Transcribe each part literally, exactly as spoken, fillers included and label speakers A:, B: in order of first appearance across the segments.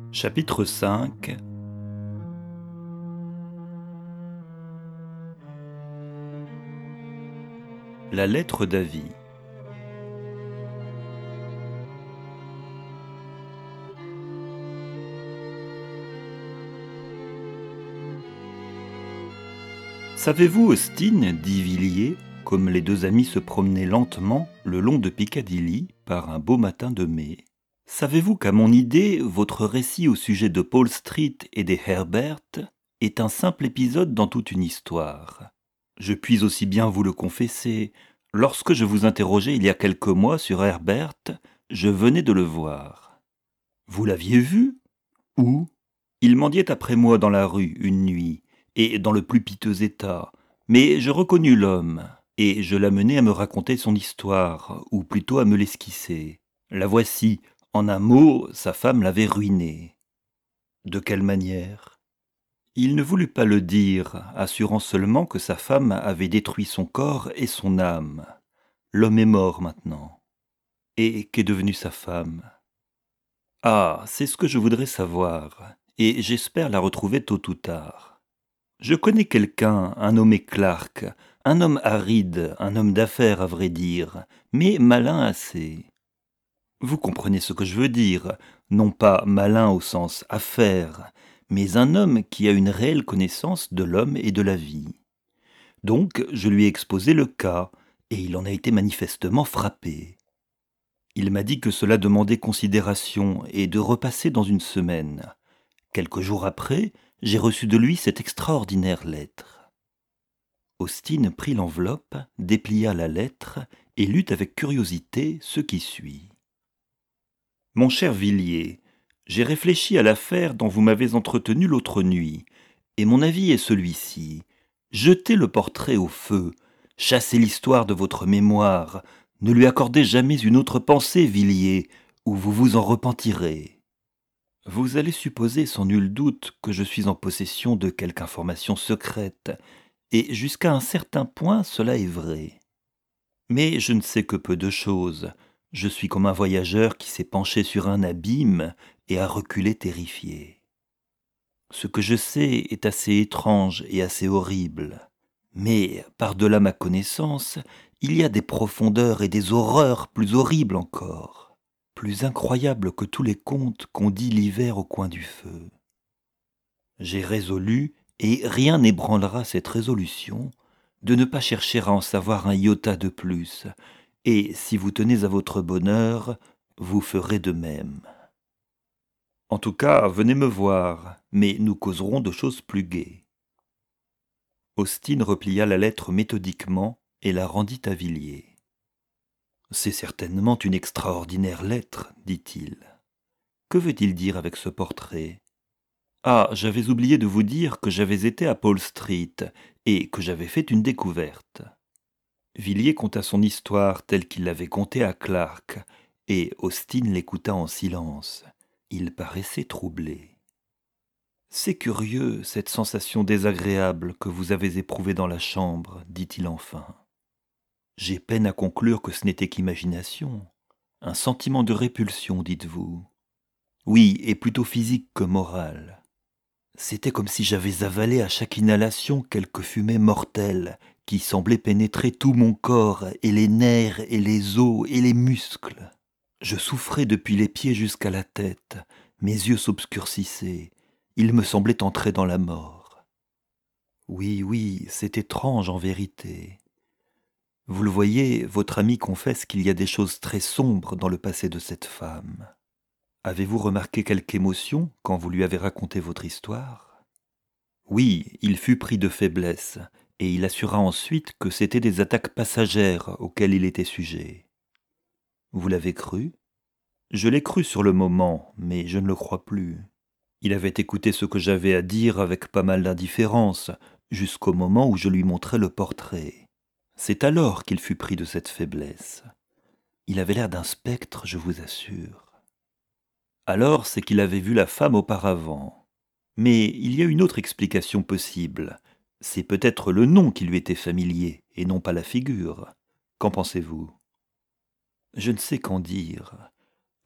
A: Chapitre cinq. La lettre d'avis. Savez-vous, Austin, dit Villiers, comme les deux amis se promenaient lentement le long de Piccadilly par un beau matin de mai, savez-vous qu'à mon idée, votre récit au sujet de Paul Street et des Herbert est un simple épisode dans toute une histoire. Je puis aussi bien vous le confesser, lorsque je vous interrogeais il y a quelques mois sur Herbert, je venais de le voir. Vous l'aviez vu ? Où ? Il mendiait après moi dans la rue une nuit, et dans le plus piteux état, mais je reconnus l'homme, et je l'amenai à me raconter son histoire, ou plutôt à me l'esquisser. La voici, en un mot, sa femme l'avait ruiné. De quelle manière ? Il ne voulut pas le dire, assurant seulement que sa femme avait détruit son corps et son âme. L'homme est mort maintenant. Et qu'est devenue sa femme ? Ah, c'est ce que je voudrais savoir, et j'espère la retrouver tôt ou tard. Je connais quelqu'un, un nommé Clark, un homme aride, un homme d'affaires à vrai dire, mais malin assez. Vous comprenez ce que je veux dire, non pas malin au sens affaire, mais un homme qui a une réelle connaissance de l'homme et de la vie. Donc je lui ai exposé le cas, et il en a été manifestement frappé. Il m'a dit que cela demandait considération et de repasser dans une semaine. Quelques jours après, j'ai reçu de lui cette extraordinaire lettre. Austin prit l'enveloppe, déplia la lettre et lut avec curiosité ce qui suit. Mon cher Villiers, j'ai réfléchi à l'affaire dont vous m'avez entretenu l'autre nuit, et mon avis est celui-ci. Jetez le portrait au feu, chassez l'histoire de votre mémoire, ne lui accordez jamais une autre pensée, Villiers, ou vous vous en repentirez. Vous allez supposer sans nul doute que je suis en possession de quelque information secrète, et jusqu'à un certain point cela est vrai. Mais je ne sais que peu de choses. Je suis comme un voyageur qui s'est penché sur un abîme et a reculé terrifié. Ce que je sais est assez étrange et assez horrible. Mais, par-delà ma connaissance, il y a des profondeurs et des horreurs plus horribles encore, plus incroyables que tous les contes qu'on dit l'hiver au coin du feu. J'ai résolu, et rien n'ébranlera cette résolution, de ne pas chercher à en savoir un iota de plus, et si vous tenez à votre bonheur, vous ferez de même. En tout cas, venez me voir, mais nous causerons de choses plus gaies. Austin replia la lettre méthodiquement et la rendit à Villiers. C'est certainement une extraordinaire lettre, dit-il. Que veut-il dire avec ce portrait ? Ah, j'avais oublié de vous dire que j'avais été à Paul Street et que j'avais fait une découverte. Villiers conta son histoire telle qu'il l'avait contée à Clark, et Austin l'écouta en silence. Il paraissait troublé. C'est curieux, cette sensation désagréable que vous avez éprouvée dans la chambre, dit-il enfin. J'ai peine à conclure que ce n'était qu'imagination. Un sentiment de répulsion, dites-vous. Oui, et plutôt physique que moral. C'était comme si j'avais avalé à chaque inhalation quelque fumée mortelle qui semblait pénétrer tout mon corps et les nerfs et les os et les muscles. Je souffrais depuis les pieds jusqu'à la tête, mes yeux s'obscurcissaient, il me semblait entrer dans la mort. Oui, oui, c'est étrange en vérité. Vous le voyez, votre ami confesse qu'il y a des choses très sombres dans le passé de cette femme. Avez-vous remarqué quelque émotion quand vous lui avez raconté votre histoire ? Oui, il fut pris de faiblesse, et il assura ensuite que c'étaient des attaques passagères auxquelles il était sujet. Vous l'avez cru ? Je l'ai cru sur le moment, mais je ne le crois plus. Il avait écouté ce que j'avais à dire avec pas mal d'indifférence, jusqu'au moment où je lui montrai le portrait. C'est alors qu'il fut pris de cette faiblesse. Il avait l'air d'un spectre, je vous assure. Alors c'est qu'il avait vu la femme auparavant. Mais il y a une autre explication possible. C'est peut-être le nom qui lui était familier, et non pas la figure. Qu'en pensez-vous ? Je ne sais qu'en dire.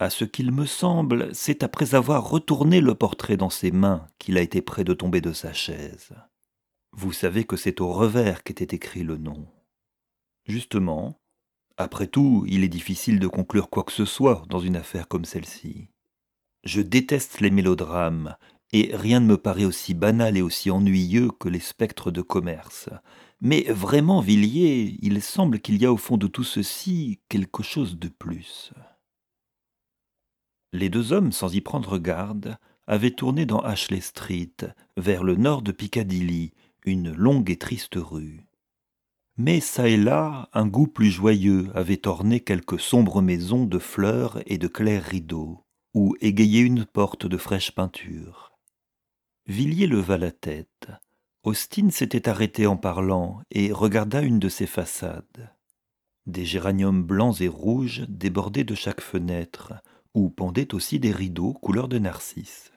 A: À ce qu'il me semble, c'est après avoir retourné le portrait dans ses mains qu'il a été près de tomber de sa chaise. Vous savez que c'est au revers qu'était écrit le nom. Justement, après tout, il est difficile de conclure quoi que ce soit dans une affaire comme celle-ci. Je déteste les mélodrames, et rien ne me paraît aussi banal et aussi ennuyeux que les spectres de commerce. Mais vraiment, Villiers, il semble qu'il y a au fond de tout ceci quelque chose de plus. Les deux hommes, sans y prendre garde, avaient tourné dans Ashley Street, vers le nord de Piccadilly, une longue et triste rue. Mais çà et là, un goût plus joyeux avait orné quelques sombres maisons de fleurs et de clairs rideaux, ou égayé une porte de fraîche peinture. Villiers leva la tête. Austin s'était arrêté en parlant et regarda une de ces façades. Des géraniums blancs et rouges débordaient de chaque fenêtre, où pendaient aussi des rideaux couleur de narcisse.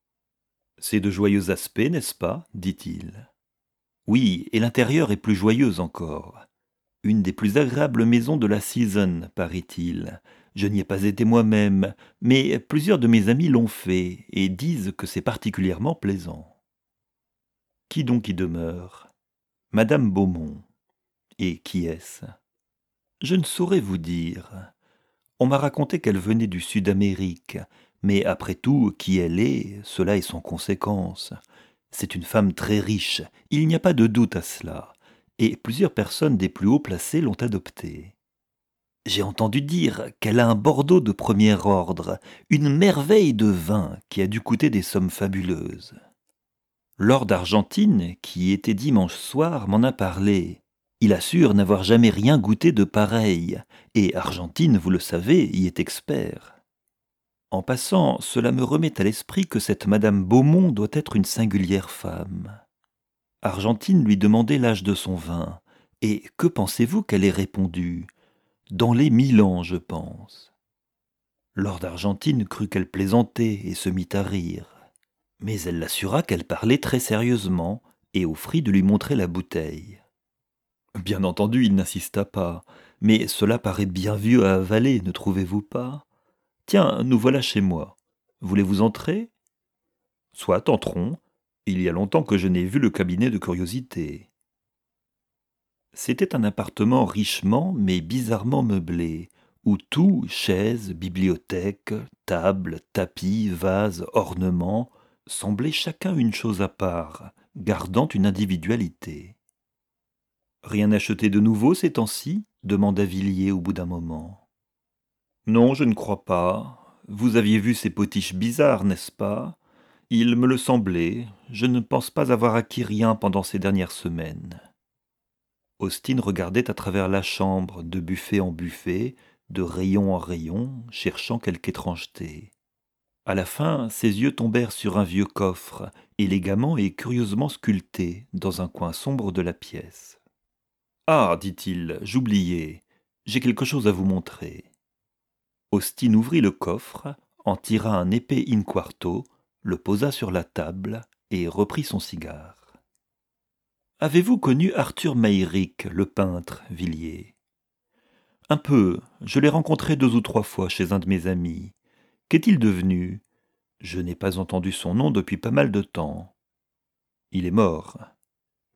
A: « C'est de joyeux aspects, n'est-ce pas ?» dit-il. « Oui, et l'intérieur est plus joyeux encore. Une des plus agréables maisons de la saison, paraît-il. Je n'y ai pas été moi-même, mais plusieurs de mes amis l'ont fait et disent que c'est particulièrement plaisant. » « Qui donc y demeure ?»« Madame Beaumont. »« Et qui est-ce ?»« Je ne saurais vous dire. On m'a raconté qu'elle venait du Sud-Amérique, mais après tout, qui elle est, cela est sans conséquence. C'est une femme très riche, il n'y a pas de doute à cela, et plusieurs personnes des plus hauts placés l'ont adoptée. J'ai entendu dire qu'elle a un Bordeaux de premier ordre, une merveille de vin qui a dû coûter des sommes fabuleuses. Lord Argentine, qui y était dimanche soir, m'en a parlé. Il assure n'avoir jamais rien goûté de pareil, et Argentine, vous le savez, y est expert. En passant, cela me remet à l'esprit que cette Madame Beaumont doit être une singulière femme. Argentine lui demandait l'âge de son vin, et que pensez-vous qu'elle ait répondu ? Dans les mille ans, je pense. Lord Argentine crut qu'elle plaisantait et se mit à rire. Mais elle l'assura qu'elle parlait très sérieusement et offrit de lui montrer la bouteille. Bien entendu, il n'insista pas, mais cela paraît bien vieux à avaler, ne trouvez-vous pas ? Tiens, nous voilà chez moi. Voulez-vous entrer ? Soit, entrons. Il y a longtemps que je n'ai vu le cabinet de curiosité. C'était un appartement richement mais bizarrement meublé, où tout, chaises, bibliothèque, tables, tapis, vases, ornements, semblait chacun une chose à part, gardant une individualité. « Rien acheté de nouveau ces temps-ci » demanda Villiers au bout d'un moment. « Non, je ne crois pas. Vous aviez vu ces potiches bizarres, n'est-ce pas ? Il me le semblait. Je ne pense pas avoir acquis rien pendant ces dernières semaines. » Austin regardait à travers la chambre, de buffet en buffet, de rayon en rayon, cherchant quelque étrangeté. À la fin, ses yeux tombèrent sur un vieux coffre, élégamment et curieusement sculpté, dans un coin sombre de la pièce. « Ah, dit-il, j'oubliais, j'ai quelque chose à vous montrer. » Austin ouvrit le coffre, en tira un épais in-quarto, le posa sur la table et reprit son cigare. « Avez-vous connu Arthur Mayrick, le peintre, Villiers ?»« Un peu, je l'ai rencontré deux ou trois fois chez un de mes amis. Qu'est-il devenu ? Je n'ai pas entendu son nom depuis pas mal de temps. Il est mort. »« Mort ?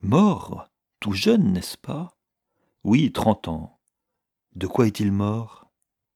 A: Tout jeune, n'est-ce pas ? » ?»« Oui, trente ans. »« De quoi est-il mort ? » ?»«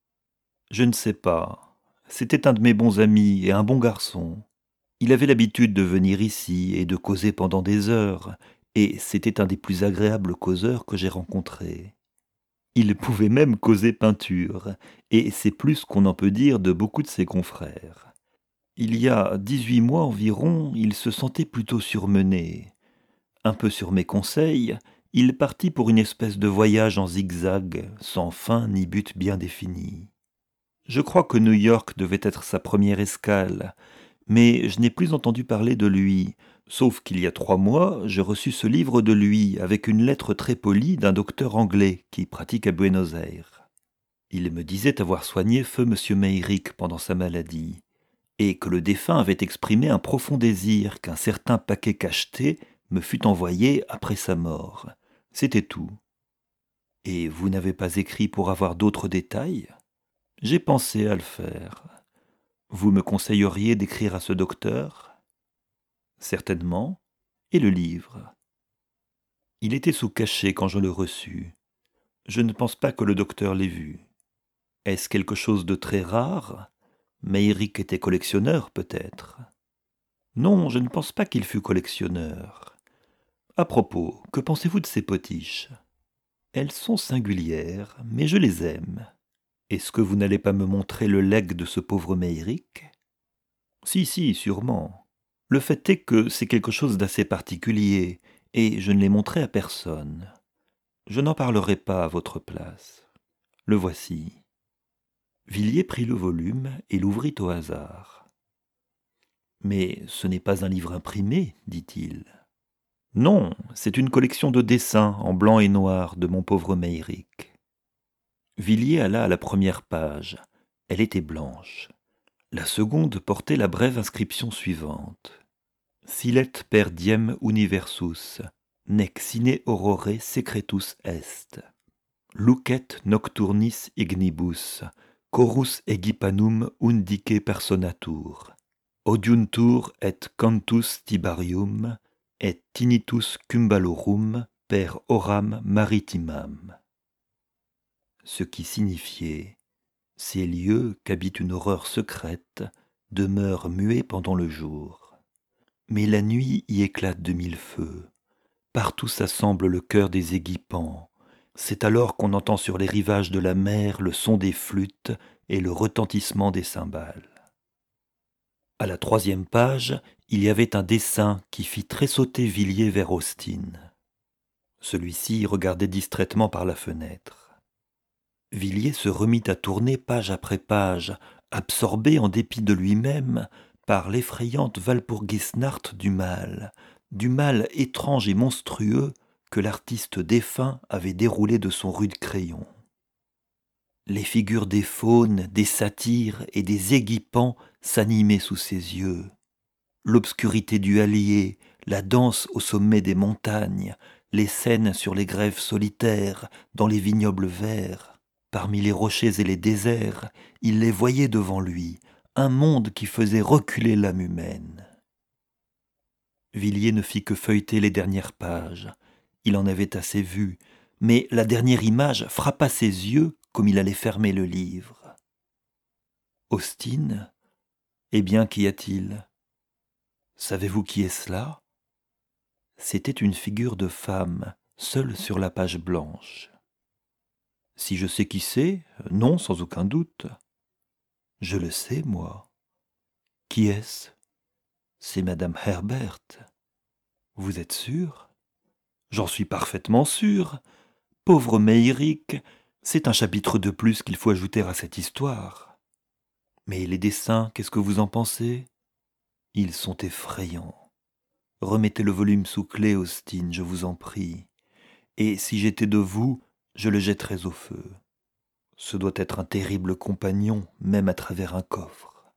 A: Je ne sais pas. C'était un de mes bons amis et un bon garçon. Il avait l'habitude de venir ici et de causer pendant des heures, et c'était un des plus agréables causeurs que j'ai rencontrés. Il pouvait même causer peinture, et c'est plus qu'on en peut dire de beaucoup de ses confrères. Il y a dix-huit mois environ, il se sentait plutôt surmené. Un peu sur mes conseils, il partit pour une espèce de voyage en zigzag, sans fin ni but bien défini. Je crois que New York devait être sa première escale, mais je n'ai plus entendu parler de lui, sauf qu'il y a trois mois, je reçus ce livre de lui avec une lettre très polie d'un docteur anglais qui pratique à Buenos Aires. Il me disait avoir soigné feu M. Mayrick pendant sa maladie, et que le défunt avait exprimé un profond désir qu'un certain paquet cacheté me fût envoyé après sa mort. C'était tout. Et vous n'avez pas écrit pour avoir d'autres détails ? J'ai pensé à le faire. Vous me conseilleriez d'écrire à ce docteur ? Certainement. Et le livre ? Il était sous cachet quand je le reçus. Je ne pense pas que le docteur l'ait vu. Est-ce quelque chose de très rare ? Meyrick était collectionneur, peut-être. Non, je ne pense pas qu'il fût collectionneur. À propos, que pensez-vous de ces potiches ? Elles sont singulières, mais je les aime. Est-ce que vous n'allez pas me montrer le legs de ce pauvre Meyrick ? Si, si, sûrement. Le fait est que c'est quelque chose d'assez particulier, et je ne l'ai montré à personne. Je n'en parlerai pas à votre place. Le voici. Villiers prit le volume et l'ouvrit au hasard. « Mais ce n'est pas un livre imprimé, dit-il. »« Non, c'est une collection de dessins en blanc et noir de mon pauvre Meyrick. » Villiers alla à la première page. Elle était blanche. La seconde portait la brève inscription suivante. « Silet per diem universus, nec sine aurore secretus est. Lucet nocturnis ignibus, chorus egipanum undique personatur. Audiuntur et cantus tibarium, et tinnitus cumbalorum per oram maritimam. » Ce qui signifiait « Ces lieux qu'habite une horreur secrète demeurent muets pendant le jour. Mais la nuit y éclate de mille feux. Partout s'assemble le chœur des éguipans. C'est alors qu'on entend sur les rivages de la mer le son des flûtes et le retentissement des cymbales. » À la troisième page, il y avait un dessin qui fit tressauter Villiers vers Austin. Celui-ci regardait distraitement par la fenêtre. Villiers se remit à tourner page après page, absorbé en dépit de lui-même par l'effrayante Walpurgisnacht du mal, du mal étrange et monstrueux que l'artiste défunt avait déroulé de son rude crayon. Les figures des faunes, des satyres et des éguipans s'animaient sous ses yeux. L'obscurité du hallier, la danse au sommet des montagnes, les scènes sur les grèves solitaires, dans les vignobles verts, parmi les rochers et les déserts, il les voyait devant lui, un monde qui faisait reculer l'âme humaine. Villiers ne fit que feuilleter les dernières pages. Il en avait assez vu, mais la dernière image frappa ses yeux comme il allait fermer le livre. Austin ? Eh bien, qu'y a-t-il ? Savez-vous qui est cela ? C'était une figure de femme, seule sur la page blanche. Si je sais qui c'est, non, sans aucun doute. Je le sais, moi. Qui est-ce ? C'est Madame Herbert. Vous êtes sûr ? J'en suis parfaitement sûr. Pauvre Meyrick, c'est un chapitre de plus qu'il faut ajouter à cette histoire. Mais les dessins, qu'est-ce que vous en pensez ? Ils sont effrayants. Remettez le volume sous clé, Austin, je vous en prie. Et si j'étais de vous, je le jetterais au feu. Ce doit être un terrible compagnon, même à travers un coffre.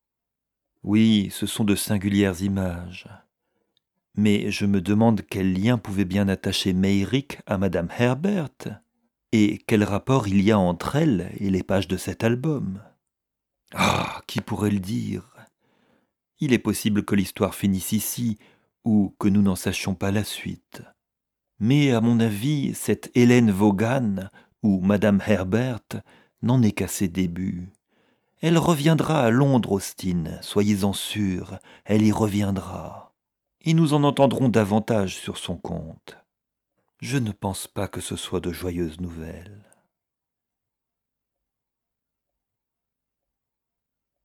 A: Oui, ce sont de singulières images. Mais je me demande quel lien pouvait bien attacher Meyrick à Madame Herbert, et quel rapport il y a entre elle et les pages de cet album. Ah, qui pourrait le dire ? Il est possible que l'histoire finisse ici, ou que nous n'en sachions pas la suite. Mais à mon avis, cette Hélène Vaughan, ou Madame Herbert, n'en est qu'à ses débuts. Elle reviendra à Londres, Austin, soyez-en sûrs, elle y reviendra. Et nous en entendrons davantage sur son compte. Je ne pense pas que ce soit de joyeuses nouvelles.